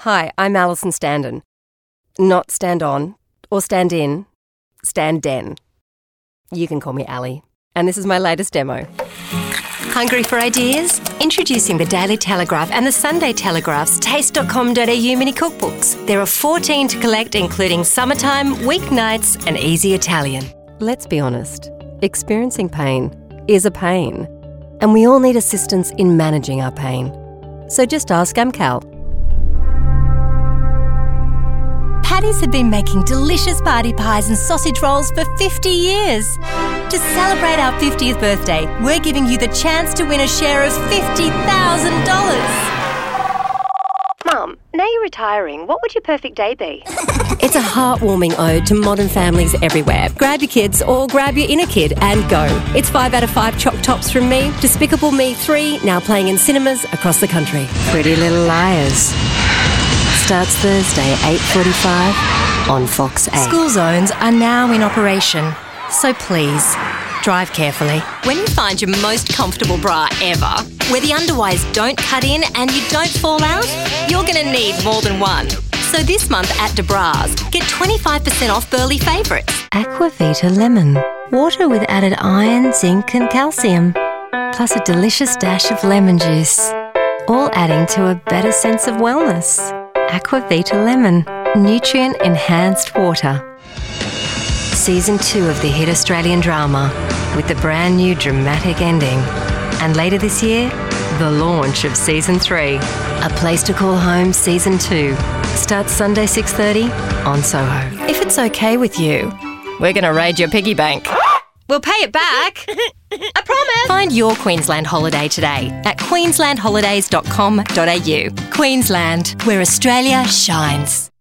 Hi, I'm Alison Standen. Not stand on, or stand in, stand den. You can call me Ali. And this is my latest demo. Hungry for ideas? Introducing the Daily Telegraph and the Sunday Telegraph's taste.com.au mini cookbooks. There are 14 to collect, including summertime, weeknights, and easy Italian. Let's be honest, experiencing pain is a pain. And we all need assistance in managing our pain. So just ask Amcal. Paddy's have been making delicious party pies and sausage rolls for 50 years. To celebrate our 50th birthday, we're giving you the chance to win a share of $50,000. Mum, now you're retiring, what would your perfect day be? It's a heartwarming ode to modern families everywhere. Grab your kids or grab your inner kid and go. It's 5 out of 5 Choc Tops from me. Despicable Me 3, now playing in cinemas across the country. Pretty Little Liars starts Thursday, 8:45 on Fox 8. School zones are now in operation, so please, drive carefully. When you find your most comfortable bra ever, where the underwires don't cut in and you don't fall out, you're going to need more than one. So this month at DeBras, get 25% off Burley favourites. Aquavita Lemon. Water with added iron, zinc and calcium. Plus a delicious dash of lemon juice. All adding to a better sense of wellness. Aquavita Lemon. Nutrient-enhanced water. Season 2 of the hit Australian drama with the brand new dramatic ending. And later this year, the launch of Season 3. A Place to Call Home Season 2 starts Sunday 6:30 on Soho. If it's okay with you, we're going to raid your piggy bank. We'll pay it back. I promise. Find your Queensland holiday today at queenslandholidays.com.au. Queensland, where Australia shines.